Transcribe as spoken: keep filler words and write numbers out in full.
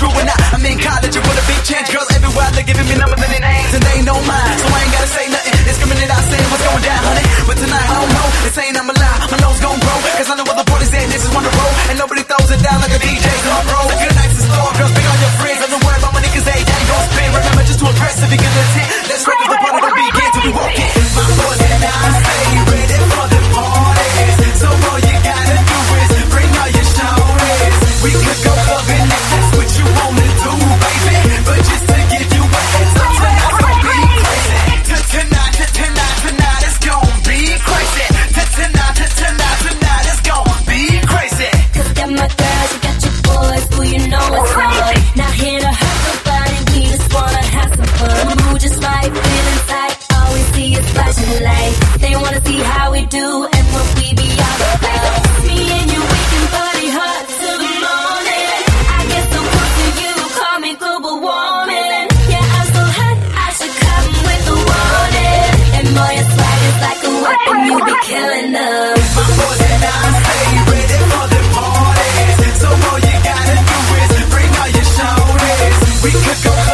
true or not. I'm in college, and what a big change. Girls everywhere, they're giving me numbers and their names, and they ain't know mine, so I ain't gotta say nothing. It's coming it out saying what's going down, honey. But tonight, I don't know, it's saying I'm alive. My nose gon' grow, cause I know what the party's at. This is on the road, and nobody throws it down like a D J drum roll. A good night's in store, girls, bring all your friends. I don't worry about my niggas, they ain't gon' spin. Remember, just to impress if you get the tent. Let's record the party, don't begin till we walk in. My boys and I stay ready for the party. So all you gotta do is bring all your shorties. We could go clubbing if that's what you wanna do, baby. But just to give you a heads up, tonight's gon' be crazy. Tonight, tonight, tonight is gon' be crazy. Tonight, tonight, tonight is gon' be crazy. Cause you got my girls, you got your boys, ooh, you know it's on. Not here to hurt nobody, we just wanna have some fun. The mood just right, feeling tight, all we see is flashing light. They wanna see how we do and what we be all about. Me and you, we can party hard till the morning. I get so close to you, call me global warming. Yeah, I'm so hot, I should come with a warning. And boy, your swag is like a weapon, you be killing them. My boys and I stay ready for the party. So all you gotta do is bring all your shorties. We could go